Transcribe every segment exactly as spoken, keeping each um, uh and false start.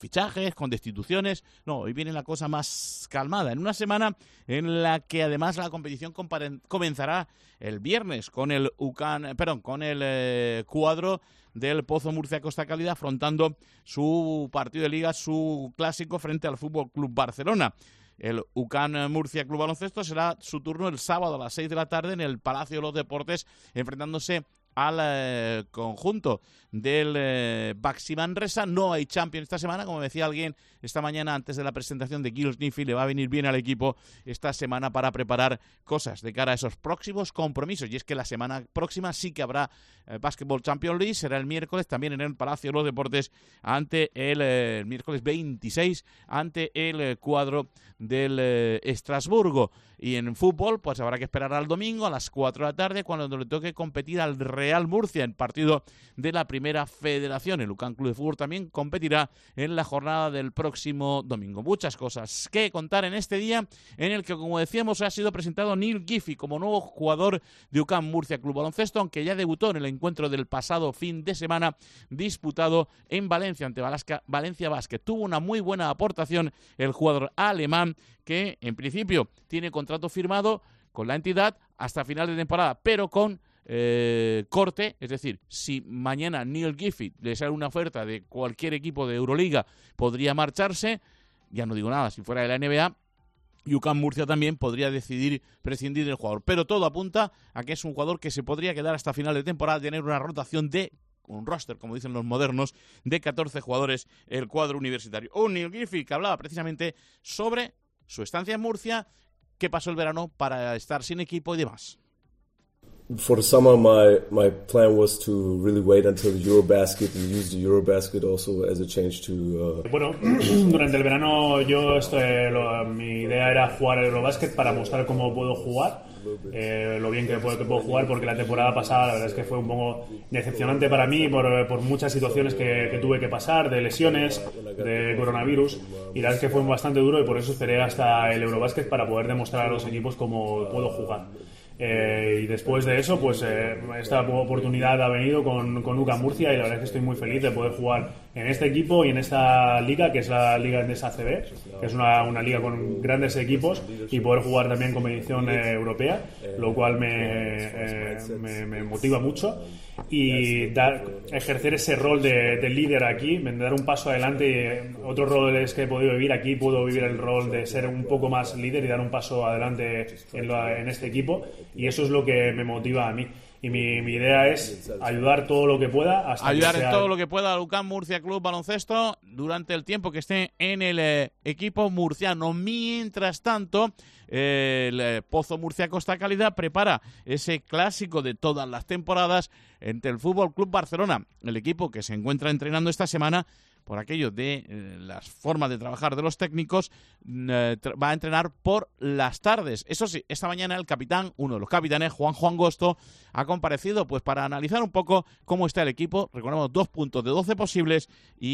fichajes, con destituciones. No, hoy viene la cosa más calmada. En una semana en la que además la competición comenzará el viernes con el UCAN, perdón, con el eh, cuadro del Pozo Murcia Costa Cálida afrontando su partido de liga, su clásico frente al Fútbol Club Barcelona. El UCAN Murcia Club Baloncesto será su turno el sábado a las seis de la tarde en el Palacio de los Deportes, enfrentándose al eh, conjunto del eh, Baxi Manresa. No hay Champions esta semana, como decía alguien esta mañana antes de la presentación de Gil Sniffy, le va a venir bien al equipo esta semana para preparar cosas de cara a esos próximos compromisos, y es que la semana próxima sí que habrá eh, Basketball Champions League, será el miércoles también en el Palacio de los Deportes ante el, eh, el miércoles veintiséis ante el eh, cuadro del eh, Estrasburgo. Y en fútbol pues habrá que esperar al domingo a las cuatro de la tarde cuando le toque competir al Real Murcia en partido de la Primera Federación. El UCAN Club de Fútbol también competirá en la jornada del próximo domingo. Muchas cosas que contar en este día en el que, como decíamos, ha sido presentado Neil Giffey como nuevo jugador de UCAN Murcia Club Baloncesto, aunque ya debutó en el encuentro del pasado fin de semana disputado en Valencia ante Valencia Basket. Tuvo una muy buena aportación el jugador alemán, que en principio tiene contrato firmado con la entidad hasta final de temporada, pero con eh, corte, es decir, si mañana Neil Giffey le sale una oferta de cualquier equipo de Euroliga, podría marcharse. Ya no digo nada, si fuera de la N B A, UCAN Murcia también podría decidir prescindir del jugador, pero todo apunta a que es un jugador que se podría quedar hasta final de temporada, tener una rotación de un roster, como dicen los modernos, de catorce jugadores el cuadro universitario. Un Neil Giffey que hablaba precisamente sobre su estancia en Murcia, qué pasó el verano para estar sin equipo y demás. For the summer, my my plan was to really wait until the Eurobasket and use the Eurobasket also as a change to. Uh... Bueno, durante el verano yo esto, lo, mi idea era jugar al Eurobasket para mostrar cómo puedo jugar, eh, lo bien que puedo, que puedo jugar, porque la temporada pasada la verdad es que fue un poco decepcionante para mí por, por muchas situaciones que, que tuve que pasar, de lesiones, de coronavirus, y la verdad es que fue bastante duro y por eso esperé hasta el Eurobasket para poder demostrar a los equipos cómo puedo jugar. Eh, y después de eso, pues eh, esta oportunidad ha venido con, con UCAN Murcia y la verdad es que estoy muy feliz de poder jugar en este equipo y en esta liga, que es la Liga Endesa A C B, que es una, una liga con grandes equipos, y poder jugar también competición eh, europea, lo cual me, eh, me, me motiva mucho. Y dar, ejercer ese rol de, de líder aquí, dar un paso adelante. Otros roles que he podido vivir aquí, puedo vivir el rol de ser un poco más líder y dar un paso adelante en, la, en este equipo, y eso es lo que me motiva a mí. Y mi, mi idea es ayudar todo lo que pueda hasta ayudar que sea... en todo lo que pueda al UCAN Murcia Club Baloncesto durante el tiempo que esté en el eh, equipo murciano. Mientras tanto, eh, el eh, Pozo Murcia Costa Cálida prepara ese clásico de todas las temporadas entre el Fútbol Club Barcelona, el equipo que se encuentra entrenando esta semana por aquello de eh, las formas de trabajar de los técnicos, eh, va a entrenar por las tardes. Eso sí, esta mañana el capitán, uno de los capitanes, Juanjo Angosto, ha comparecido pues para analizar un poco cómo está el equipo. Recordamos dos puntos de doce posibles,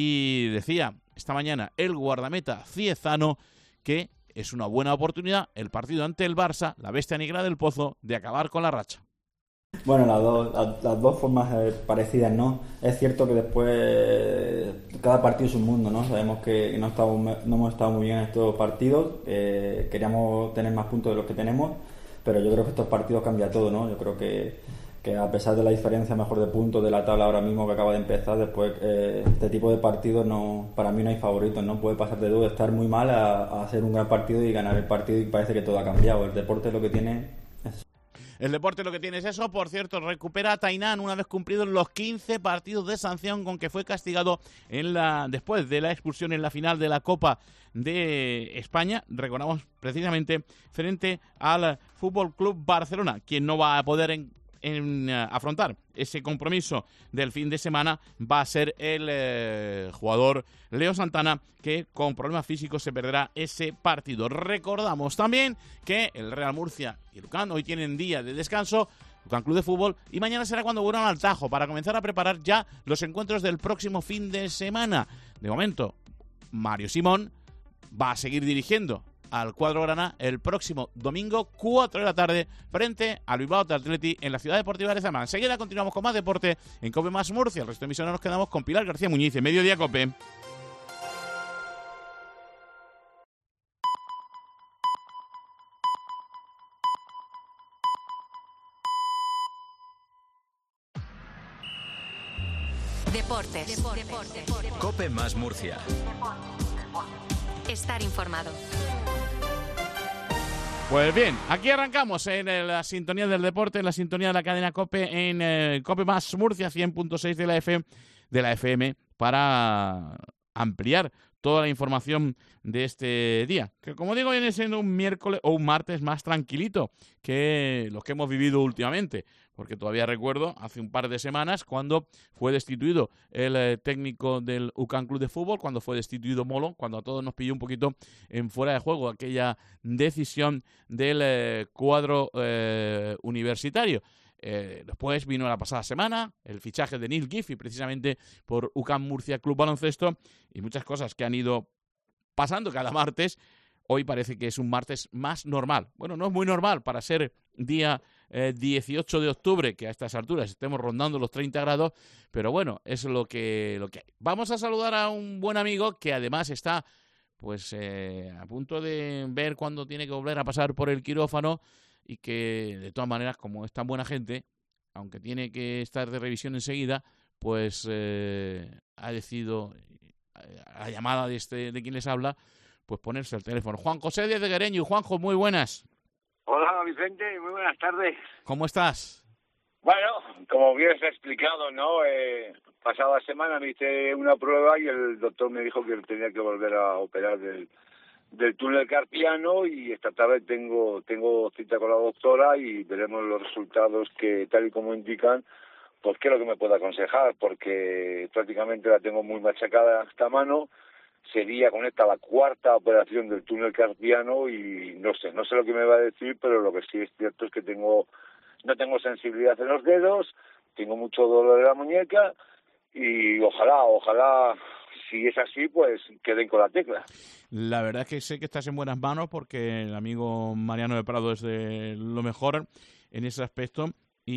y decía esta mañana el guardameta Ciezano que es una buena oportunidad el partido ante el Barça, la bestia negra del Pozo, de acabar con la racha. Bueno, las dos, las, las dos formas eh, parecidas, ¿no? Es cierto que después eh, cada partido es un mundo, ¿no? Sabemos que no, estamos, no hemos estado muy bien en estos partidos, eh, queríamos tener más puntos de los que tenemos, pero yo creo que estos partidos cambia todo, ¿no? Yo creo que, que a pesar de la diferencia mejor de puntos de la tabla ahora mismo que acaba de empezar, después eh, este tipo de partidos no, para mí no hay favoritos, ¿no? Puede pasar de todo, de estar muy mal a, a hacer un gran partido y ganar el partido, y parece que todo ha cambiado. El deporte es lo que tiene... El deporte lo que tiene es eso. Por cierto, recupera a Tainán una vez cumplidos los quince partidos de sanción con que fue castigado en la después de la expulsión en la final de la Copa de España. Recordamos precisamente frente al Fútbol Club Barcelona, quien no va a poder en, en, uh, afrontar ese compromiso del fin de semana va a ser el eh, jugador Leo Santana, que con problemas físicos se perderá ese partido. Recordamos también que el Real Murcia y el UCAN hoy tienen día de descanso, UCAN Club de Fútbol, y mañana será cuando vuelvan al Tajo para comenzar a preparar ya los encuentros del próximo fin de semana. De momento, Mario Simón va a seguir dirigiendo al cuadro grana el próximo domingo, cuatro de la tarde, frente al Bilbao Athletic en la Ciudad Deportiva de Zamora. Enseguida continuamos con más deporte en COPE Más Murcia. El resto de emisiones nos quedamos con Pilar García Muñiz en Mediodía COPE. Deportes. Deportes. COPE más Murcia. Estar informado. Pues bien, aquí arrancamos en la sintonía del deporte, en la sintonía de la cadena COPE, en eh, COPE más Murcia cien punto seis de la F M, de la F M, para ampliar toda la información de este día, que como digo viene siendo un miércoles o un martes más tranquilito que los que hemos vivido últimamente, porque todavía recuerdo hace un par de semanas cuando fue destituido el eh, técnico del U C A N Club de Fútbol, cuando fue destituido Molo, cuando a todos nos pilló un poquito en fuera de juego aquella decisión del eh, cuadro eh, universitario. Eh, después vino la pasada semana el fichaje de Neil Giffey precisamente por U C A N Murcia Club Baloncesto y muchas cosas que han ido pasando cada martes. Hoy parece que es un martes más normal. Bueno, no es muy normal para ser día eh, dieciocho de octubre, que a estas alturas estemos rondando los treinta grados, pero bueno, es lo que, lo que hay. Vamos a saludar a un buen amigo que además está pues eh, a punto de ver cuándo tiene que volver a pasar por el quirófano y que de todas maneras, como es tan buena gente, aunque tiene que estar de revisión enseguida, pues eh, ha decidido, a la llamada de, este, de quien les habla, pues ponerse al teléfono. Juan José Díaz de Guereño. Juanjo, muy buenas. Hola, Vicente, muy buenas tardes. ¿Cómo estás? Bueno, como bien se ha explicado, ¿no? Eh, pasada semana me hice una prueba y el doctor me dijo que tenía que volver a operar del, del túnel carpiano y esta tarde tengo tengo cita con la doctora y veremos los resultados que, tal y como indican, pues qué es lo que me puede aconsejar, porque prácticamente la tengo muy machacada esta mano. Sería con esta la cuarta operación del túnel carpiano y no sé, no sé lo que me va a decir, pero lo que sí es cierto es que tengo no tengo sensibilidad en los dedos, tengo mucho dolor en la muñeca y ojalá, ojalá, si es así, pues queden con la tecla. La verdad es que sé que estás en buenas manos porque el amigo Mariano de Prado es de lo mejor en ese aspecto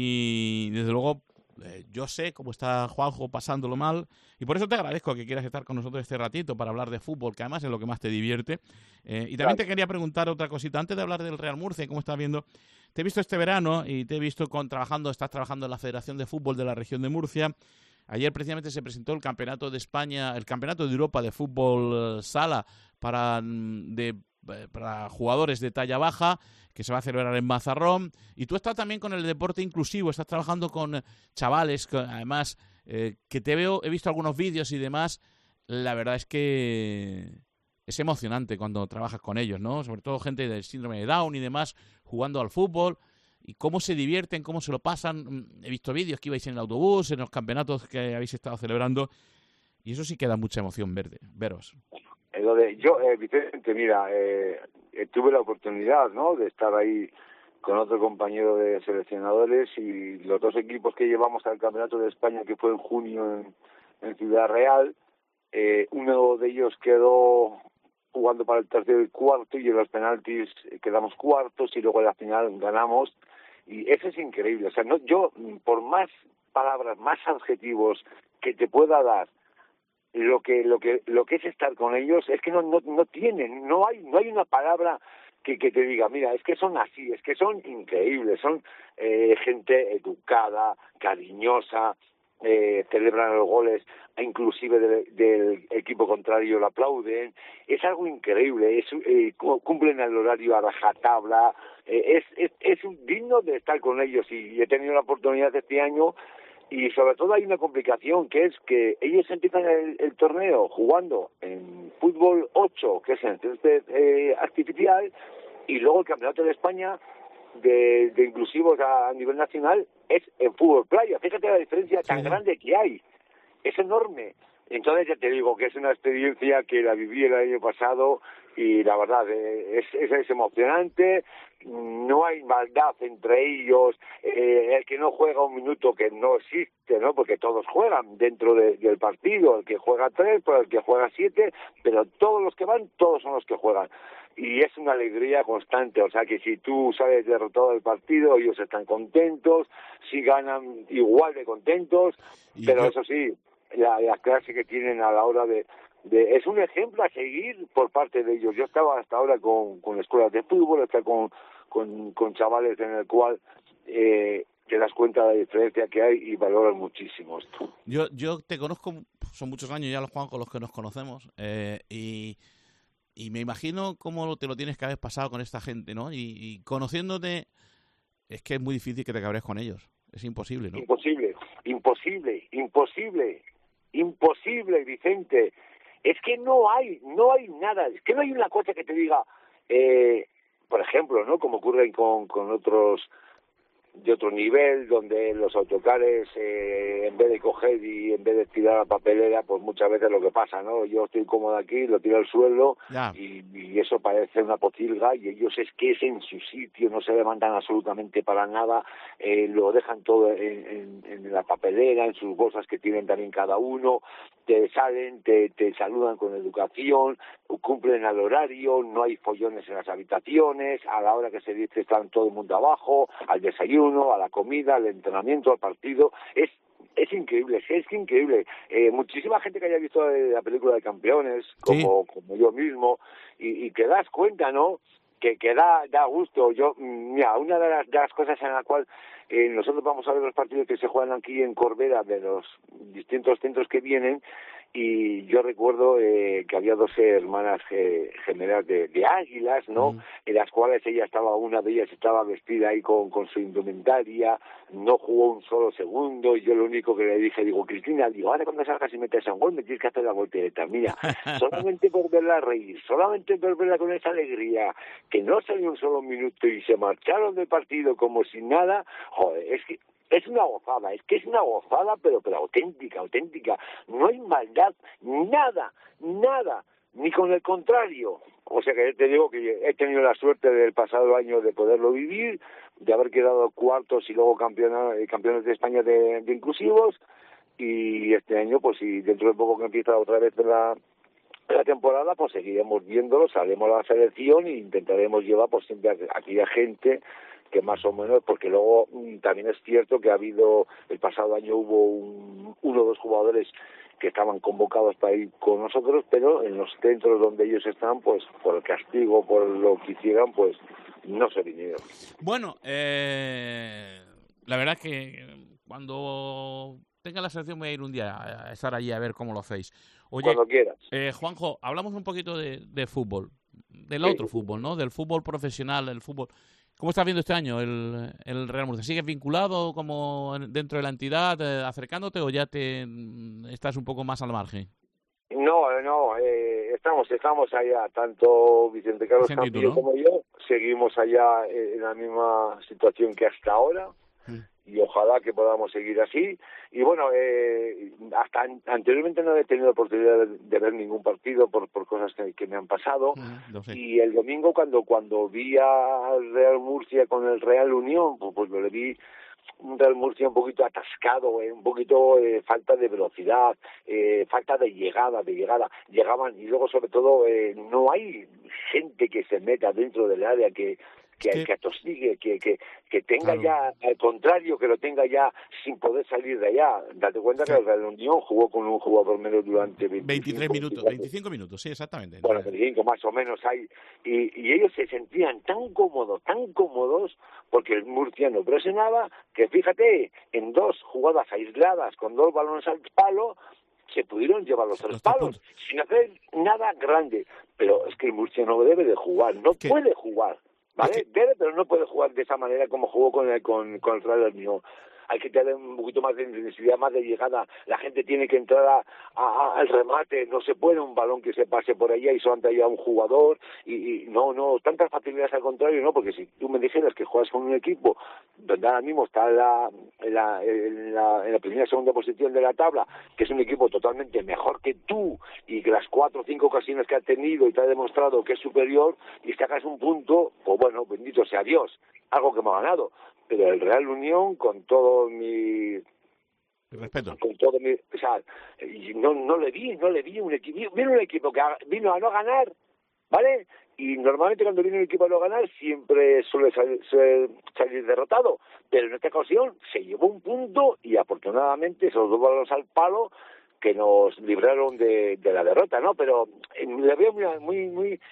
y desde luego eh, yo sé cómo está Juanjo pasándolo mal y por eso te agradezco que quieras estar con nosotros este ratito para hablar de fútbol, que además es lo que más te divierte. Eh, y también claro. Te quería preguntar otra cosita antes de hablar del Real Murcia, cómo estás viendo. Te he visto este verano y te he visto con trabajando, estás trabajando en la Federación de Fútbol de la región de Murcia. Ayer precisamente se presentó el Campeonato de España, el Campeonato de Europa de Fútbol uh, Sala para, de, para jugadores de talla baja, que se va a celebrar en Mazarrón. Y tú estás también con el deporte inclusivo, estás trabajando con chavales, que, además, eh, que te veo, he visto algunos vídeos y demás. La verdad es que es emocionante cuando trabajas con ellos, ¿no? Sobre todo gente del síndrome de Down y demás, jugando al fútbol. Y cómo se divierten, cómo se lo pasan. He visto vídeos que ibais en el autobús, en los campeonatos que habéis estado celebrando. Y eso sí que da mucha emoción verde, veros. Lo de, yo, eh, Vicente, mira, eh, tuve la oportunidad, ¿no?, de estar ahí con otro compañero de seleccionadores y los dos equipos que llevamos al Campeonato de España, que fue en junio en, en Ciudad Real, eh, uno de ellos quedó jugando para el tercero y cuarto y en los penaltis quedamos cuartos y luego en la final ganamos y eso es increíble. O sea, no, yo por más palabras, más adjetivos que te pueda dar lo que lo que lo que es estar con ellos es que no no no tienen, no hay no hay una palabra que que te diga, mira, es que son así, es que son increíbles, son eh, gente educada, cariñosa. Eh, celebran los goles, inclusive de, del equipo contrario lo aplauden, es algo increíble, es, eh, cumplen el horario a rajatabla, eh, es, es, es un digno de estar con ellos y, y he tenido la oportunidad este año y sobre todo hay una complicación que es que ellos empiezan el, el torneo jugando en fútbol ocho, que es en césped eh, artificial, y luego el Campeonato de España de, de inclusivos a, a nivel nacional es en fútbol playa. Fíjate la diferencia tan sí. grande que hay, es enorme. Entonces ya te digo que es una experiencia que la viví el año pasado y la verdad es, es, es emocionante, no hay maldad entre ellos, eh, el que no juega un minuto que no existe, ¿no? Porque todos juegan dentro de, del partido, el que juega tres, pues el que juega siete, pero todos los que van, todos son los que juegan. Y es una alegría constante, o sea que si tú sales derrotado del partido, ellos están contentos, si ganan igual de contentos, y pero yo... eso sí, la, la clase que tienen a la hora de, de... Es un ejemplo a seguir por parte de ellos. Yo estaba hasta ahora con, con escuelas de fútbol, estaba con, con, con chavales en el cual... Eh, te das cuenta de la diferencia que hay y valoras muchísimo esto. Yo, yo te conozco, son muchos años ya los Juan con los que nos conocemos, eh, y, y me imagino cómo te lo tienes que haber pasado con esta gente, ¿no? Y, y conociéndote, es que es muy difícil que te cabres con ellos. Es imposible, ¿no? Imposible, imposible, imposible, imposible, Vicente. Es que no hay, no hay nada, es que no hay una cosa que te diga, eh, por ejemplo, ¿no? Como ocurre con, con otros de otro nivel, donde los autocares, eh, en vez de coger y en vez de tirar la papelera, pues muchas veces lo que pasa, ¿no? Yo estoy cómodo aquí, lo tiro al suelo y, y eso parece una pocilga, y ellos es que es en su sitio, no se levantan absolutamente para nada, eh, lo dejan todo en, en, en la papelera, en sus bolsas que tienen también cada uno, te salen, te, te saludan con educación, cumplen al horario, no hay follones en las habitaciones, a la hora que se dice están todo el mundo abajo, al desayuno, a la comida, al entrenamiento, al partido. Es es increíble, es, es increíble. Eh, muchísima gente que haya visto la película de Campeones, como, sí. como yo mismo, y, y te das cuenta, ¿no?, que, que da, da gusto. Yo, mira, una de las, de las cosas en la cual eh, nosotros vamos a ver los partidos que se juegan aquí en Corbera de los distintos centros que vienen, y yo recuerdo eh, que había dos hermanas eh, gemelas de, de águilas, ¿no? Mm. En las cuales ella estaba, una de ellas estaba vestida ahí con, con su indumentaria, no jugó un solo segundo, y yo lo único que le dije, digo, Cristina, digo, ahora cuando salgas y metes a un gol me tienes que hacer la voltereta, mira, solamente por verla reír, solamente por verla con esa alegría, que no salió un solo minuto y se marcharon del partido como si nada, joder, es que es una gozada, es que es una gozada, pero pero auténtica, auténtica. No hay maldad, nada, nada, ni con el contrario. O sea que te digo que he tenido la suerte del pasado año de poderlo vivir, de haber quedado cuartos y luego campeona, campeones de España de, de inclusivos, y este año, pues si dentro de poco que empieza otra vez la, la temporada, pues seguiremos viéndolo, saldremos a la selección e intentaremos llevar pues siempre a aquella gente que más o menos, porque luego también es cierto que ha habido, el pasado año hubo un, uno o dos jugadores que estaban convocados para ir con nosotros, pero en los centros donde ellos están, pues por el castigo, por lo que hicieran, pues no se vinieron. Bueno, eh, la verdad es que cuando tenga la selección voy a ir un día a estar allí a ver cómo lo hacéis. Oye, cuando quieras. Eh, Juanjo, hablamos un poquito de, de fútbol, del sí. otro fútbol, ¿no? Del fútbol profesional, el fútbol. ¿Cómo estás viendo este año el, el Real Murcia? ¿Sigues vinculado como dentro de la entidad, eh, acercándote, o ya te estás un poco más al margen? No, no, eh, estamos estamos allá, tanto Vicente Carlos Vicente, Campillo, ¿no?, como yo, seguimos allá en la misma situación que hasta ahora. Sí. Y ojalá que podamos seguir así. Y bueno, eh, hasta an- anteriormente no he tenido oportunidad de, de ver ningún partido por, por cosas que, que me han pasado. Mm, no sé. Y el domingo cuando cuando vi al Real Murcia con el Real Unión, pues, pues lo le vi un Real Murcia un poquito atascado, eh, un poquito eh, falta de velocidad, eh, falta de llegada, de llegada. Llegaban y luego sobre todo eh, no hay gente que se meta dentro del área, que que, sí. que atosigue, que, que, que tenga claro. ya, al contrario, que lo tenga ya sin poder salir de allá. Date cuenta sí. que el Real Unión jugó con un jugador menos durante veintitrés minutos, veinticinco minutos, sí, exactamente. Bueno, veinticinco más o menos hay. Y, y ellos se sentían tan cómodos, tan cómodos, porque el Murcia no presionaba, que fíjate, en dos jugadas aisladas, con dos balones al palo, se pudieron llevar los tres los palos, puntos. Sin hacer nada grande. Pero es que el Murcia no debe de jugar, no ¿Qué? puede jugar. ¿Vale? Es que... Debe, pero no puede jugar de esa manera como jugó con el, con, con el Real Unión. Hay que tener un poquito más de intensidad, más de llegada. La gente tiene que entrar a, a, al remate. No se puede un balón que se pase por allá y solamente haya un jugador. Y, y no, no, tantas facilidades al contrario, no, porque si tú me dijeras que juegas con un equipo donde ahora mismo está en la, en la, en la, en la primera y segunda posición de la tabla, que es un equipo totalmente mejor que tú y que las cuatro o cinco ocasiones que ha tenido y te ha demostrado que es superior y sacas un punto, pues bueno, bendito sea Dios, algo que hemos ganado. Pero el Real Unión, con todo mi respeto, con todo mi, o sea, no no le vi, no le vi un equipo, vino un equipo que vino a no ganar, ¿vale? Y normalmente cuando viene un equipo a no ganar siempre suele salir, suele salir derrotado, pero en esta ocasión se llevó un punto y afortunadamente esos dos balones al palo que nos libraron de, de la derrota, ¿no? Pero eh, le veo muy, muy, muy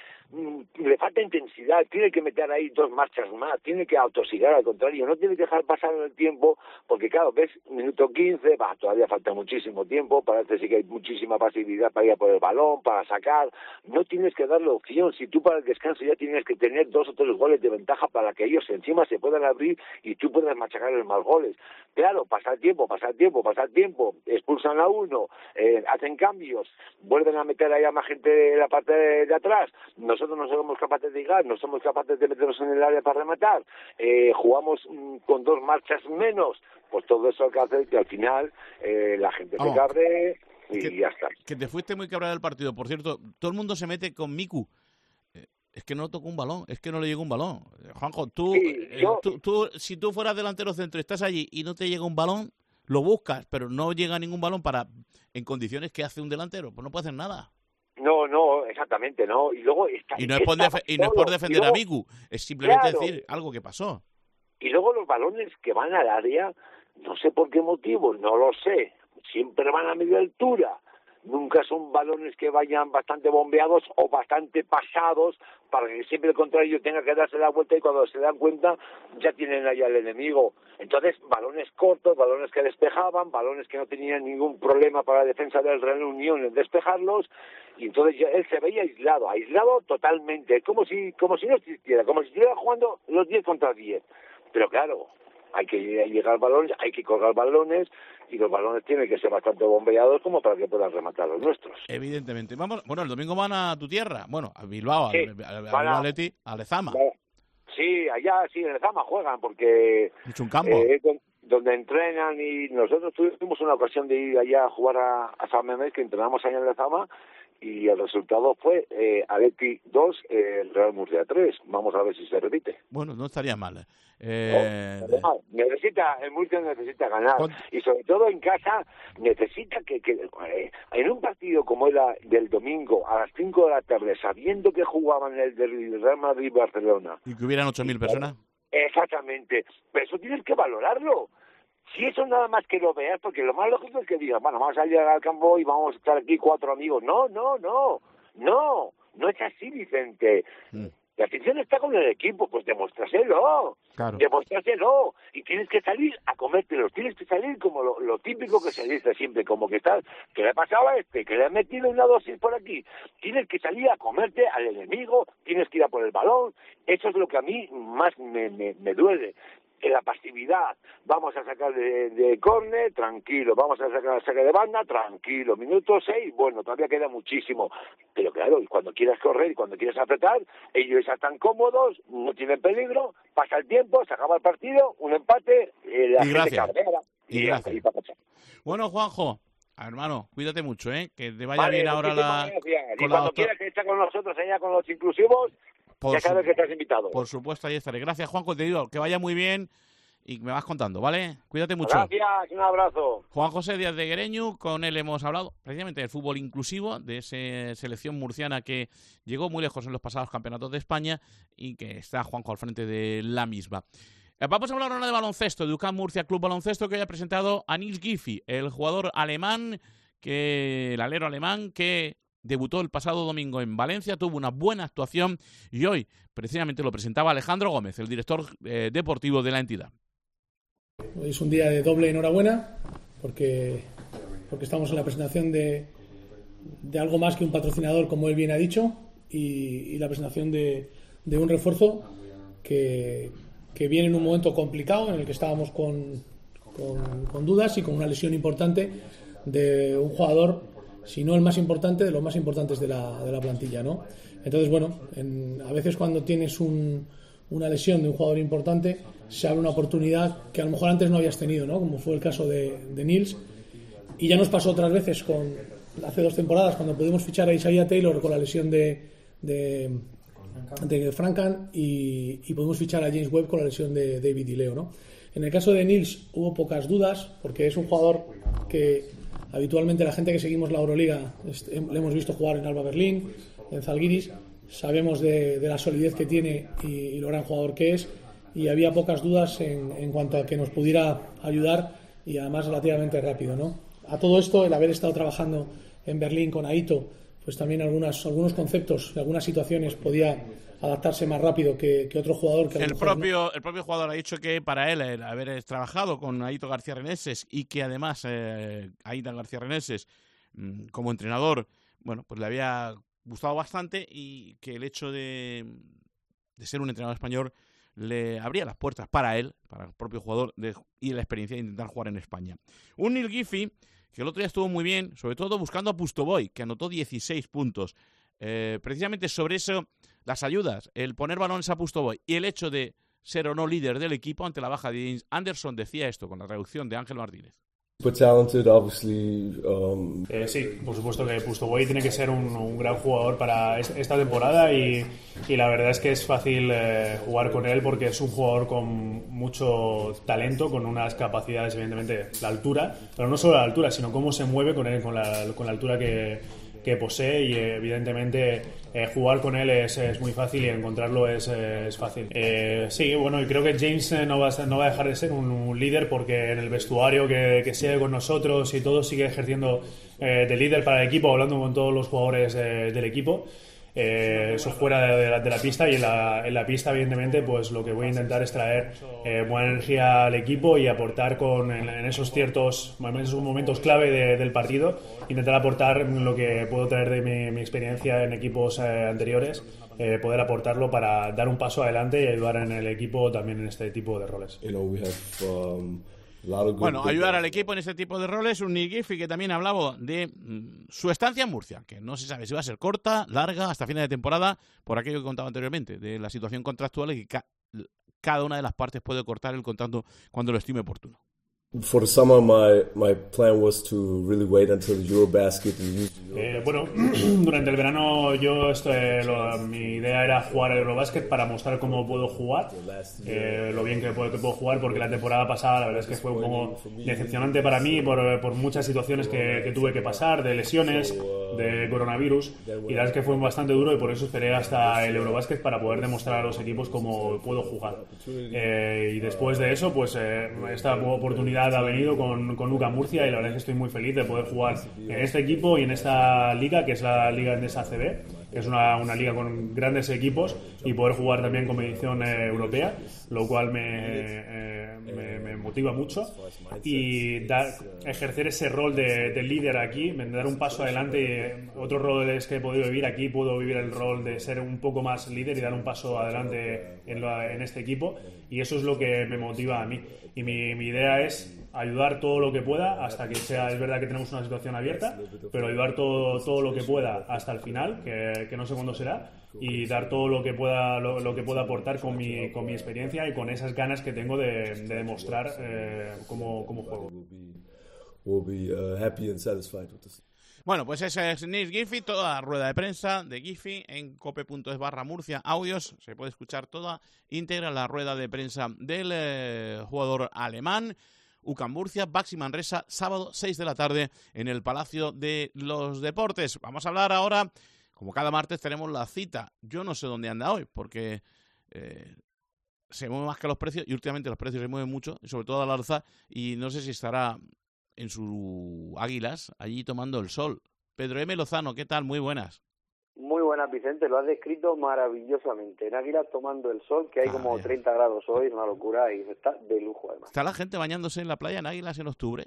le falta intensidad, tiene que meter ahí dos marchas más, tiene que autosigar, al contrario, no tiene que dejar pasar el tiempo, porque claro, ves, minuto quince, va, todavía falta muchísimo tiempo, parece sí que hay muchísima pasividad para ir a por el balón, para sacar, no tienes que darle opción, si tú para el descanso ya tienes que tener dos o tres goles de ventaja para que ellos encima se puedan abrir y tú puedas machacar los más goles. Claro, pasar tiempo, pasar tiempo, pasar tiempo, expulsan a uno, eh, hacen cambios, vuelven a meter ahí a más gente en la parte de, de atrás, nosotros no somos capaces de llegar, no somos capaces de meternos en el área para rematar, eh, jugamos mm, con dos marchas menos, pues todo eso que hace que al final eh, la gente oh, se cabre y que, ya está. Que te fuiste muy cabreado del partido. Por cierto, todo el mundo se mete con Miku. Eh, es que no tocó un balón, es que no le llegó un balón. Juanjo, tú, sí, eh, yo... tú, tú, si tú fueras delantero centro y estás allí y no te llega un balón, lo buscas, pero no llega ningún balón para en condiciones que hace un delantero, pues no puede hacer nada. No, no, exactamente, no. Y luego está, y no es por, def- y no es por defender luego, a Miku, es simplemente claro, decir algo que pasó. Y luego los balones que van al área, no sé por qué motivo, no lo sé, siempre van a media altura. Nunca son balones que vayan bastante bombeados o bastante pasados para que siempre el contrario tenga que darse la vuelta y cuando se dan cuenta ya tienen allá al enemigo. Entonces, balones cortos, balones que despejaban, balones que no tenían ningún problema para la defensa del Real Unión en despejarlos, y entonces ya él se veía aislado, aislado totalmente, como si como si no existiera, como si estuviera jugando los diez contra diez. Pero claro, hay que llegar balones, hay que colgar balones, y los balones tienen que ser bastante bombeados como para que puedan rematar los nuestros. Evidentemente. Vamos, bueno, el domingo van a tu tierra, bueno, a Bilbao, sí, a, a, a, a Atleti, a Lezama. Sí, allá sí, en Lezama juegan, porque es un campo. Eh, donde entrenan, y nosotros tuvimos una ocasión de ir allá a jugar a, a San Mamés, que entrenamos allá en Lezama, y el resultado fue eh, Atleti dos, eh, el Real Murcia tres. Vamos a ver si se repite. Bueno, no estaría mal. Eh, no, no, necesita, el Murcia necesita ganar. ¿Cuánto? Y sobre todo en casa necesita que, que eh, en un partido como era del domingo a las cinco de la tarde, sabiendo que jugaban el del Real Madrid-Barcelona. Y que hubieran ocho mil personas. Exactamente. Pero eso tienes que valorarlo. Si eso nada más que lo veas, porque lo más lógico es que digas, bueno, vamos a llegar al campo y vamos a estar aquí cuatro amigos. No, no, no, no, no es así, Vicente. Mm. La afición está con el equipo, pues demuéstraselo, claro. demuéstraselo, y tienes que salir a comértelos, tienes que salir como lo, lo típico que se dice siempre, como que estás, que le ha pasado a este, que le ha metido una dosis por aquí, tienes que salir a comerte al enemigo, tienes que ir a por el balón, eso es lo que a mí más me, me, me duele. En la pasividad, vamos a sacar de, de córner, tranquilo, vamos a sacar a sacar de banda, tranquilo, minuto seis, bueno, todavía queda muchísimo, pero claro, y cuando quieras correr y cuando quieras apretar, ellos ya están cómodos, no tienen peligro, pasa el tiempo, se acaba el partido, un empate, eh, la y gente cabrea, y, y gracias. Y bueno, Juanjo, hermano, cuídate mucho, ¿eh? Que te vaya vale, bien ahora la... Y cuando doctor... quieras que esté con nosotros allá con los inclusivos, por ya sabes su... que estás invitado. Por supuesto, ahí estaré. Gracias, Juanjo, te digo, que vaya muy bien y me vas contando, ¿vale? Cuídate mucho. Gracias, un abrazo. Juan José Díaz de Guereñu, con él hemos hablado precisamente del fútbol inclusivo, de esa selección murciana que llegó muy lejos en los pasados campeonatos de España y que está Juanjo al frente de la misma. Vamos a hablar ahora de baloncesto, de U C A M Murcia Club Baloncesto, que hoy ha presentado a Nils Giffey, el jugador alemán, que el alero alemán que debutó el pasado domingo en Valencia, tuvo una buena actuación y hoy precisamente lo presentaba Alejandro Gómez, el director eh, deportivo de la entidad. Hoy es un día de doble enhorabuena porque, porque estamos en la presentación de, de algo más que un patrocinador, como él bien ha dicho, y, y la presentación de, de un refuerzo que, que viene en un momento complicado en el que estábamos con, con, con dudas y con una lesión importante de un jugador, si no el más importante, de los más importantes de la, de la plantilla, ¿no? Entonces, bueno, en, a veces cuando tienes un, una lesión de un jugador importante, se abre una oportunidad que a lo mejor antes no habías tenido, ¿no? Como fue el caso de, de Nils. Y ya nos pasó otras veces, con hace dos temporadas, cuando pudimos fichar a Isaiah Taylor con la lesión de, de, de Frankan y, y pudimos fichar a James Webb con la lesión de David y Leo, ¿no? En el caso de Nils hubo pocas dudas, porque es un jugador que habitualmente la gente que seguimos la Euroliga le hemos visto jugar en Alba Berlín, en Zalgiris, sabemos de, de la solidez que tiene y, y lo gran jugador que es, y había pocas dudas en, en cuanto a que nos pudiera ayudar, y además relativamente rápido, ¿no? a todo esto, el haber estado trabajando en Berlín con Aito, pues también algunas, algunos conceptos, algunas situaciones podía adaptarse más rápido que, que otro jugador. Que a lo el, mejor propio, no. el propio jugador ha dicho que para él el haber trabajado con Aito García Reneses y que además eh, Aito García Reneses mmm, como entrenador, bueno, pues le había gustado bastante y que el hecho de, de ser un entrenador español le abría las puertas para él, para el propio jugador de, y la experiencia de intentar jugar en España. Un Neil Giffey que el otro día estuvo muy bien, sobre todo buscando a Pustovoy, que anotó dieciséis puntos. Eh, precisamente sobre eso, las ayudas, el poner balones a Pustovoy y el hecho de ser o no líder del equipo ante la baja de James Anderson, decía esto con la reducción de Ángel Martínez. Super talented, obviously. Um... Eh, sí, por supuesto que Pustovoy tiene que ser un, un gran jugador para esta temporada y, y la verdad es que es fácil eh, jugar con él porque es un jugador con mucho talento, con unas capacidades, evidentemente, la altura, pero no solo la altura, sino cómo se mueve con él, con la, con la altura que, que posee y evidentemente eh, jugar con él es, es muy fácil y encontrarlo es, es fácil. Eh, sí, bueno, y creo que James no va a, no va a dejar de ser un, un líder porque en el vestuario que, que sigue con nosotros y todo sigue ejerciendo eh, de líder para el equipo, hablando con todos los jugadores eh, del equipo. Eh, eso fuera de, de, la, de la pista y en la, en la pista evidentemente pues lo que voy a intentar es traer eh, buena energía al equipo y aportar con en, en esos ciertos en esos momentos clave de, del partido, intentar aportar lo que puedo traer de mi, mi experiencia en equipos eh, anteriores, eh, poder aportarlo para dar un paso adelante y ayudar en el equipo también en este tipo de roles. You know, we have, um... Bueno, ayudar al equipo en este tipo de roles. Un Neil Giffey que también hablaba de mm, su estancia en Murcia, que no se sabe si va a ser corta, larga, hasta final de temporada, por aquello que contaba anteriormente, de la situación contractual y que ca cada una de las partes puede cortar el contrato cuando lo estime oportuno. For the summer, my my plan was to really wait until the Eurobasket and use the Eh, bueno, durante el verano yo este, lo, mi idea era jugar al Eurobasket para mostrar cómo puedo jugar, eh, lo bien que puedo, que puedo jugar, porque la temporada pasada la verdad es que fue un poco decepcionante para mí por, por muchas situaciones que, que tuve que pasar, de lesiones, de coronavirus, y la verdad es que fue bastante duro y por eso esperé hasta el Eurobasket para poder demostrar a los equipos cómo puedo jugar. Eh, y después de eso, pues eh, esta oportunidad ha venido con, con UCAM Murcia y la verdad es que estoy muy feliz de poder jugar en este equipo y en esta liga, que es la Liga Endesa A C B, que es una, una liga con grandes equipos, y poder jugar también competición eh, europea, lo cual me, eh, me, me motiva mucho, y dar, ejercer ese rol de, de líder aquí, dar un paso adelante. Otros roles que he podido vivir aquí, puedo vivir el rol de ser un poco más líder y dar un paso adelante en, la, en este equipo, y eso es lo que me motiva a mí. Y mi, mi idea es ayudar todo lo que pueda hasta que sea, es verdad que tenemos una situación abierta, pero ayudar todo, todo lo que pueda hasta el final, que, que no sé cuándo será, y dar todo lo que pueda lo, lo que pueda aportar con mi, con mi experiencia y con esas ganas que tengo de, de demostrar eh, cómo, cómo juego. We'll be, uh, happy and satisfied with this. Bueno, pues ese es Neil Giffey, toda la rueda de prensa de Giffey en cope punto es barra Murcia audios. Se puede escuchar toda íntegra la rueda de prensa del eh, jugador alemán. UCAM Murcia, Baxi Manresa, sábado seis de la tarde en el Palacio de los Deportes. Vamos a hablar ahora, como cada martes tenemos la cita. Yo no sé dónde anda hoy, porque eh, se mueve más que los precios, y últimamente los precios se mueven mucho, sobre todo al alza, y no sé si estará en su Águilas, allí tomando el sol. Pedro M. Lozano, ¿qué tal? Muy buenas. Muy buenas, Vicente, lo has descrito maravillosamente. En Águilas tomando el sol, que hay ah, como bien. treinta grados hoy, es una locura y está de lujo además. ¿Está la gente bañándose en la playa en Águilas en octubre?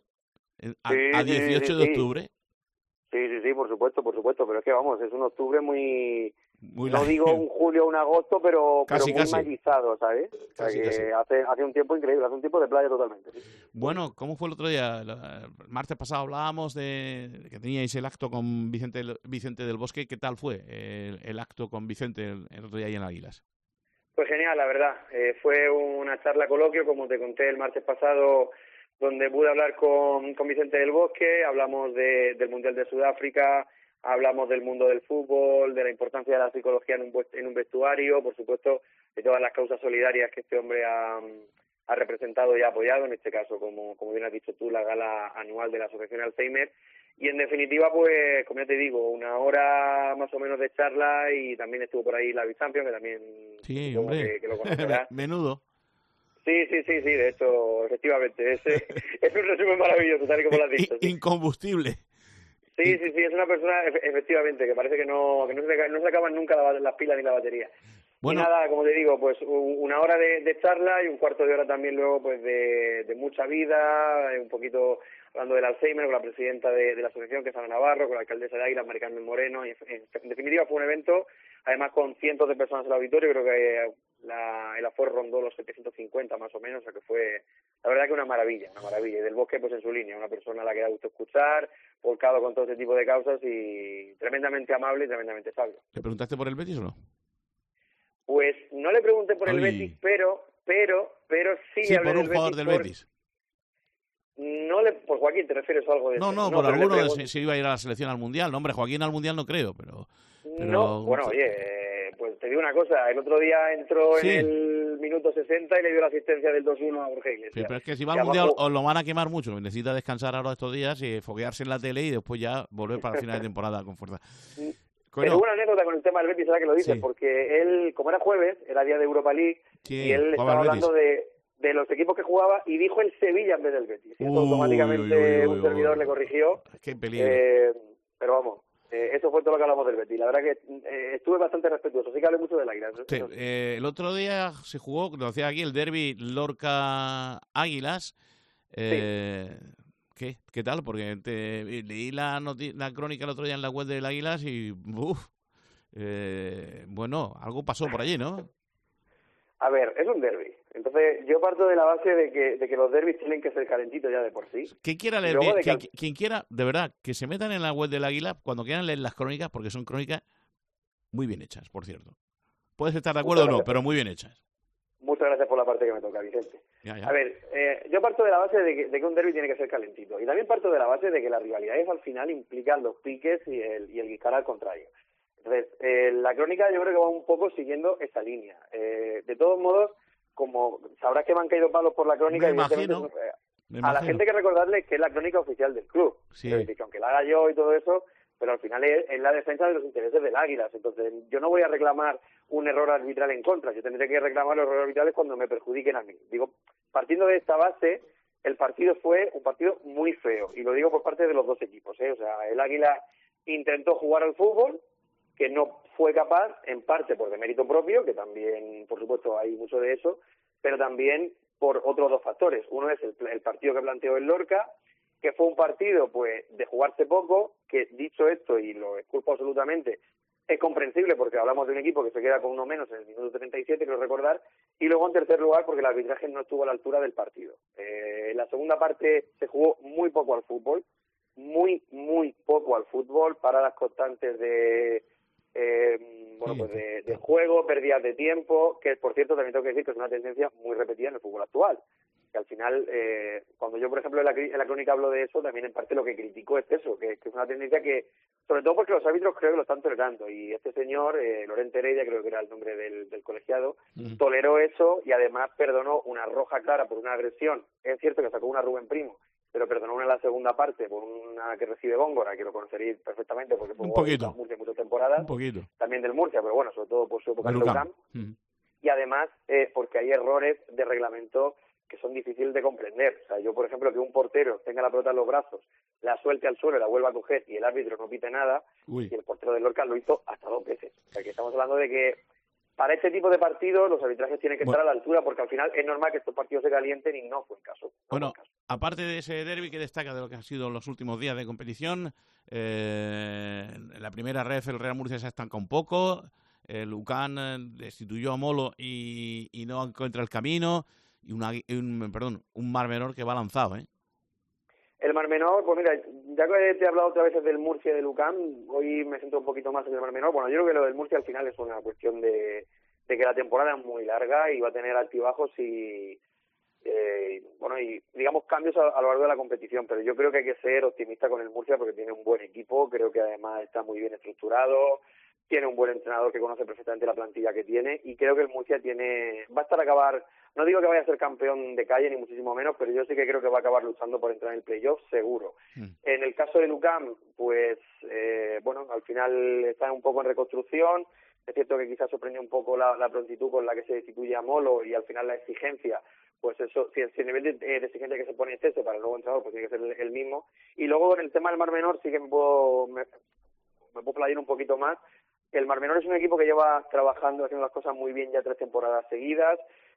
A, sí, a dieciocho sí, sí, de sí. octubre. Sí, sí, sí, por supuesto, por supuesto, pero es que vamos, es un octubre muy... muy no la... digo un julio o un agosto, pero, casi, pero muy casi. matizado, ¿sabes? Casi, o sea, que casi. hace, hace un tiempo increíble, hace un tiempo de playa totalmente. Sí. Bueno, ¿cómo fue el otro día? El martes pasado hablábamos de que teníais el acto con Vicente, Vicente del Bosque. ¿Qué tal fue el, el acto con Vicente el, el otro día ahí en Águilas? Pues genial, la verdad. Eh, fue una charla coloquio, como te conté el martes pasado, donde pude hablar con, con Vicente del Bosque. Hablamos de, del Mundial de Sudáfrica, hablamos del mundo del fútbol, de la importancia de la psicología en un, en un vestuario, por supuesto, de todas las causas solidarias que este hombre ha, ha representado y ha apoyado, en este caso, como, como bien has dicho tú, la gala anual de la Asociación Alzheimer. Y en definitiva, pues, como ya te digo, una hora más o menos de charla, y también estuvo por ahí la Champions, que también sí, hombre. Que, que lo conocerás. Menudo. Sí, sí, sí, sí, de hecho, efectivamente, es, es un resumen maravilloso, tal y como lo has dicho. Sí. Incombustible. Sí, sí, sí, es una persona, efectivamente, que parece que no que no se, no se acaban nunca las pilas ni la batería. Bueno. Y nada, como te digo, pues una hora de, de charla y un cuarto de hora también luego pues de, de mucha vida, un poquito hablando del Alzheimer con la presidenta de, de la asociación, que es Ana Navarro, con la alcaldesa de Águilas, Mari Carmen Moreno, y en, en definitiva fue un evento, además con cientos de personas en el auditorio, creo que la, el aforo rondó los setecientos cincuenta más o menos, o sea que fue, la verdad que una maravilla, una maravilla, y del Bosque pues en su línea, una persona a la que da gusto escuchar, volcado con todo ese tipo de causas y tremendamente amable y tremendamente sabio. ¿Le preguntaste por el Betis o no? Pues no le pregunté por Ay. el Betis, pero, pero, pero sí, sí le hablé por un del jugador Betis del por... Betis. No le, por Joaquín, ¿te refieres a algo de No, eso? no, no por alguno pregunto... se, se iba a ir a la selección al Mundial. No, hombre, Joaquín al Mundial no creo, pero... pero... No, bueno, oye, pues te digo una cosa. El otro día entró sí. en el minuto sesenta y le dio la asistencia del dos uno a Jorge Iglesias. Sí, pero es que si va al Mundial abajo... os lo van a quemar mucho. Necesita descansar ahora estos días y foguearse en la tele y después ya volver para el final de temporada con fuerza. Pero una anécdota con el tema del Betis, ahora que lo dices, sí. porque él, como era jueves, era día de Europa League, sí, y él estaba hablando de, de los equipos que jugaba y dijo el Sevilla en vez del Betis. Y eso uy, automáticamente uy, uy, uy, un servidor uy. le corrigió. Qué peligro. Eh, pero vamos, eh, eso fue todo lo que hablamos del Betis. La verdad que eh, estuve bastante respetuoso. Sí que hablé mucho del Águila. Sí, eh, el otro día se jugó, lo decía aquí, el derbi Lorca-Águilas. Eh, sí. ¿Qué? ¿Qué tal? Porque te, leí la, la crónica el otro día en la web del Águilas y uf, eh, bueno, algo pasó por allí, ¿no? A ver, es un derbi. Entonces, yo parto de la base de que, de que los derbis tienen que ser calentitos ya de por sí. Quien quiera leer, bien, que, cal... quien quiera, de verdad, que se metan en la web del Águila cuando quieran leer las crónicas, porque son crónicas muy bien hechas, por cierto. Puedes estar de acuerdo o no, pero muy bien hechas. Muchas gracias por la parte que me toca, Vicente. Ya, ya. A ver, eh, yo parto de la base de que, de que un derbi tiene que ser calentito. Y también parto de la base de que las rivalidades al final implican los piques y el, y el guiscar al contrario. Entonces, eh, la crónica yo creo que va un poco siguiendo esa línea. Eh, de todos modos, como sabrás que me han caído palos por la crónica, me imagino, eh, me a imagino. la gente hay que recordarle que es la crónica oficial del club. Sí. Es decir, que aunque la haga yo y todo eso, pero al final es, es la defensa de los intereses del Águilas. Entonces, yo no voy a reclamar un error arbitral en contra. Yo tendré que reclamar los errores arbitrales cuando me perjudiquen a mí. Digo, partiendo de esta base, el partido fue un partido muy feo. Y lo digo por parte de los dos equipos, ¿eh? O sea, el Águila intentó jugar al fútbol, que no fue capaz, en parte por demérito propio, que también, por supuesto, hay mucho de eso, pero también por otros dos factores. Uno es el, el partido que planteó el Lorca, que fue un partido pues de jugarse poco, que dicho esto, y lo disculpo absolutamente, es comprensible porque hablamos de un equipo que se queda con uno menos en el minuto treinta y siete, quiero recordar, y luego en tercer lugar porque el arbitraje no estuvo a la altura del partido. Eh, en la segunda parte se jugó muy poco al fútbol, muy, muy poco al fútbol, paradas constantes de... Eh, bueno, pues de, de juego, pérdidas de tiempo, que por cierto también tengo que decir que es una tendencia muy repetida en el fútbol actual, que al final, eh, cuando yo por ejemplo en la, en la crónica hablo de eso, también en parte lo que critico es eso, que, que es una tendencia que, sobre todo porque los árbitros creo que lo están tolerando, y este señor, eh, Lorente Heredia, creo que era el nombre del, del colegiado, uh-huh. toleró eso y además perdonó una roja clara por una agresión. Es cierto que sacó una Rubén Primo, pero perdonó una en la segunda parte por una que recibe Góngora, que lo conoceréis perfectamente porque fue un poquito Murcia muchas temporadas, un poquito también del Murcia, pero bueno, sobre todo por su época en el UCAM, uh-huh. y además eh, porque hay errores de reglamento que son difíciles de comprender. O sea, yo por ejemplo que un portero tenga la pelota en los brazos, la suelte al suelo, la vuelva a coger y el árbitro no pite nada, Uy. y el portero del Lorca lo hizo hasta dos veces. O sea, que estamos hablando de que para este tipo de partidos los arbitrajes tienen que bueno. estar a la altura, porque al final es normal que estos partidos se calienten y no fue el caso. No bueno, el caso. Aparte de ese derbi que destaca de lo que han sido los últimos días de competición, eh, en la primera ref el Real Murcia se estanca un poco, el UCAN destituyó a Molo y, y no encuentra el camino, y una, un, perdón, un Mar Menor que va lanzado, ¿eh? El Mar Menor, pues mira, ya que te he hablado otra vez del Murcia y del UCAM, hoy me siento un poquito más en el Mar Menor. Bueno, yo creo que lo del Murcia al final es una cuestión de, de que la temporada es muy larga y va a tener altibajos y, eh, bueno, y digamos cambios a, a lo largo de la competición, pero yo creo que hay que ser optimista con el Murcia porque tiene un buen equipo, creo que además está muy bien estructurado, tiene un buen entrenador que conoce perfectamente la plantilla que tiene, y creo que el Murcia tiene va a estar a acabar, no digo que vaya a ser campeón de calle ni muchísimo menos, pero yo sí que creo que va a acabar luchando por entrar en el playoff seguro. Mm. En el caso del UCAM, pues eh, bueno, al final está un poco en reconstrucción, Es cierto que quizás sorprende un poco la, la prontitud con la que se destituye a Molo y al final la exigencia, pues eso, si el, si el nivel de, de exigencia que se pone es ese para el nuevo entrenador, pues tiene que ser el, el mismo. Y luego con el tema del Mar Menor sí que me puedo, me, me puedo playar un poquito más. El Mar Menor es un equipo que lleva trabajando, haciendo las cosas muy bien ya tres temporadas seguidas.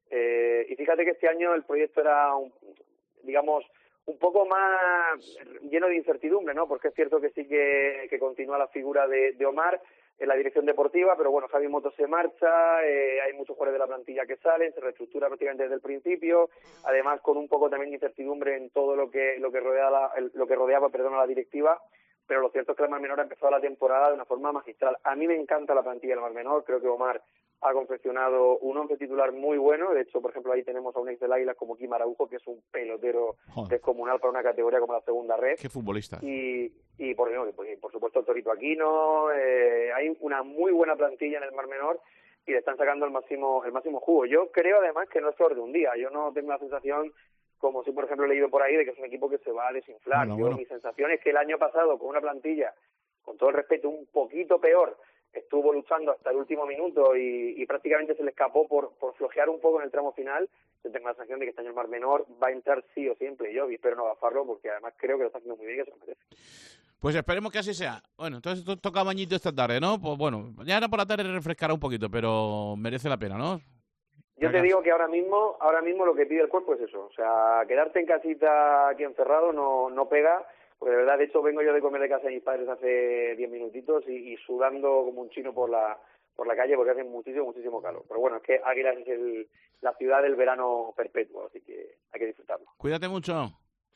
Eh, y fíjate que este año el proyecto era, un, digamos, un poco más lleno de incertidumbre, ¿no? Porque es cierto que sí que, que continúa la figura de, de Omar en la dirección deportiva, pero bueno, Javi Moto se marcha, eh, hay muchos jugadores de la plantilla que salen, se reestructura prácticamente desde el principio, además con un poco también de incertidumbre en todo lo que lo que rodea la, el, lo que rodeaba, perdón, a la directiva, pero lo cierto es que el Mar Menor ha empezado la temporada de una forma magistral. A mí me encanta la plantilla del Mar Menor, creo que Omar ha confeccionado un once titular muy bueno. De hecho, por ejemplo, ahí tenemos a un ex del Águila como Kim Araujo, que es un pelotero Joder. descomunal para una categoría como la segunda red. Qué futbolista. Y, y por, no, por, por supuesto, el Torito Aquino. Eh, hay una muy buena plantilla en el Mar Menor y le están sacando el máximo el máximo jugo. Yo creo, además, que no es flor de un día. Yo no tengo la sensación, como si, por ejemplo, he leído por ahí, de que es un equipo que se va a desinflar. Bueno, Yo, bueno. Mi sensación es que el año pasado, con una plantilla, con todo el respeto, un poquito peor, estuvo luchando hasta el último minuto y, y prácticamente se le escapó por, por flojear un poco en el tramo final. Yo tengo la sensación de que este año el Mar Menor va a entrar sí o siempre. Yo espero no agafarlo porque además creo que lo está haciendo muy bien y que se lo merece. Pues esperemos que así sea. Bueno, entonces to- toca bañito esta tarde, ¿no? Pues bueno, mañana por la tarde refrescará un poquito, pero merece la pena, ¿no? Yo te digo que ahora mismo, ahora mismo lo que pide el cuerpo es eso. O sea, quedarte en casita aquí encerrado no, no pega. Porque de verdad, de hecho, vengo yo de comer de casa de mis padres hace diez minutitos y, y sudando como un chino por la por la calle porque hace muchísimo, muchísimo calor. Pero bueno, es que Águilas es el, la ciudad del verano perpetuo, así que hay que disfrutarlo. Cuídate mucho.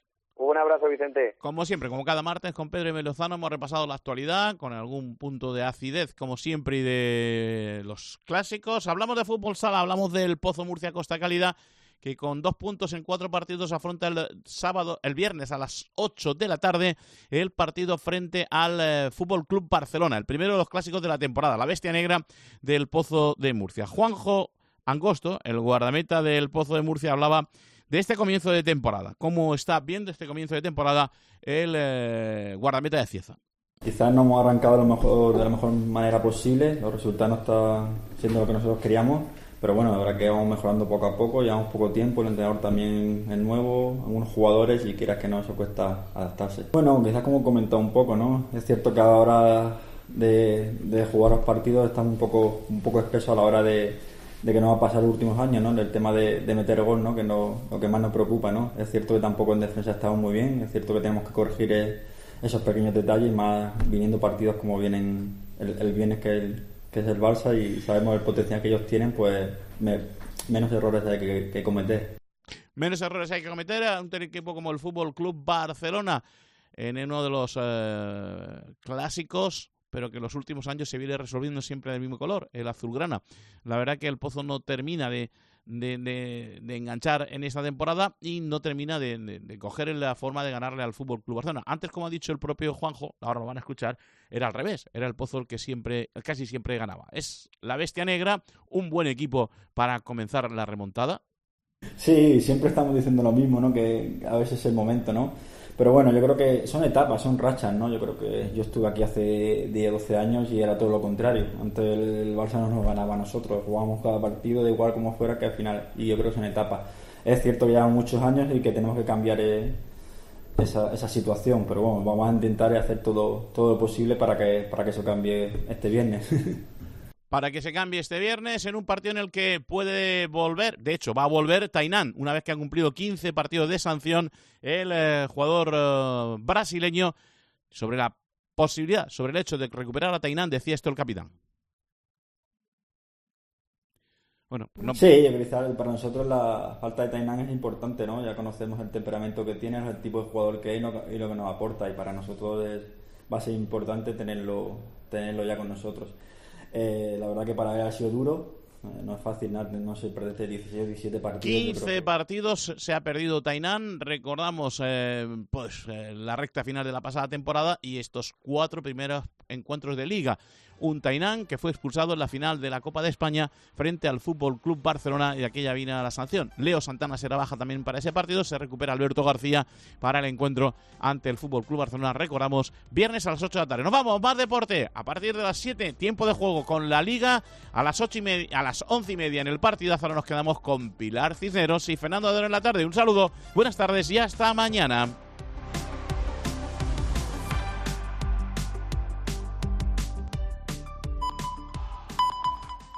Un abrazo, Vicente. Como siempre, como cada martes, con Pedro y Lozano hemos repasado la actualidad con algún punto de acidez, como siempre, y de los clásicos. Hablamos de fútbol sala, hablamos del Pozo Murcia Costa Cálida, que con dos puntos en cuatro partidos afronta el sábado, el viernes a las ocho de la tarde el partido frente al eh, Fútbol Club Barcelona, el primero de los clásicos de la temporada, la bestia negra del Pozo de Murcia. Juanjo Angosto, el guardameta del Pozo de Murcia, hablaba de este comienzo de temporada. ¿Cómo está viendo este comienzo de temporada el eh, guardameta de Cieza? Quizás no hemos arrancado lo mejor, de la mejor manera posible, los resultados no están siendo lo que nosotros queríamos. Pero bueno, la verdad que vamos mejorando poco a poco, llevamos poco tiempo, el entrenador también es nuevo, algunos jugadores y quieras que no, eso cuesta adaptarse. Bueno, quizás como he comentado un poco, ¿no? Es cierto que a la hora de, de jugar los partidos estamos un poco, un poco espesos a la hora de, de que nos va a pasar los últimos años, ¿no? Del tema de, de meter gol, ¿no? Que no, lo que más nos preocupa, ¿no? Es cierto que tampoco en defensa estamos muy bien, es cierto que tenemos que corregir esos pequeños detalles, más viniendo partidos como vienen el, el viernes que el que es el Barça y sabemos el potencial que ellos tienen, pues me, menos errores hay que, que cometer. Menos errores hay que cometer a un equipo como el Fútbol Club Barcelona en uno de los eh, clásicos, pero que en los últimos años se viene resolviendo siempre del mismo color, el azulgrana. La verdad que el Pozo no termina de, de, de, de enganchar en esta temporada y no termina de, de, de coger la forma de ganarle al Fútbol Club Barcelona. Antes, como ha dicho el propio Juanjo, ahora lo van a escuchar, era al revés, era el Pozo el que siempre, casi siempre ganaba. Es la bestia negra, un buen equipo para comenzar la remontada. Sí, siempre estamos diciendo lo mismo, ¿no? Que a veces es el momento, ¿no? Pero bueno, yo creo que son etapas, son rachas, ¿no? Yo creo que yo estuve aquí hace diez, doce años y era todo lo contrario. Antes el Barça no nos ganaba a nosotros, jugábamos cada partido de igual como fuera que al final. Y yo creo que son etapas. Es cierto que llevan muchos años y que tenemos que cambiar eh, esa, esa situación, pero bueno, vamos a intentar hacer todo, todo lo posible para que, para que eso cambie este viernes. Para que se cambie este viernes en un partido en el que puede volver, de hecho va a volver Tainan, una vez que ha cumplido quince partidos de sanción, el eh, jugador eh, brasileño, sobre la posibilidad, sobre el hecho de recuperar a Tainan, decía esto el capitán. Bueno, no... Sí, yo creo que para nosotros la falta de Tainan es importante, ¿no? Ya conocemos el temperamento que tiene, el tipo de jugador que es y lo que nos aporta, y para nosotros es, va a ser importante tenerlo, tenerlo ya con nosotros. Eh, la verdad que para él ha sido duro, eh, no es fácil, no, no sé, perderte dieciséis, diecisiete partidos. quince que... partidos se ha perdido Tainan, recordamos eh, pues eh, la recta final de la pasada temporada y estos cuatro primeros encuentros de Liga. un Tainán que fue expulsado en la final de la Copa de España frente al F C Barcelona, y aquella vino la sanción. Leo Santana será baja también para ese partido. Se recupera Alberto García para el encuentro ante el F C Barcelona. Recordamos, viernes a las ocho de la tarde. Nos vamos, más deporte. A partir de las siete, tiempo de juego con la Liga. A las ocho y media, a las once y media en el partidazo. Ahora nos quedamos con Pilar Cisneros y Fernando Adero en la tarde. Un saludo, buenas tardes y hasta mañana.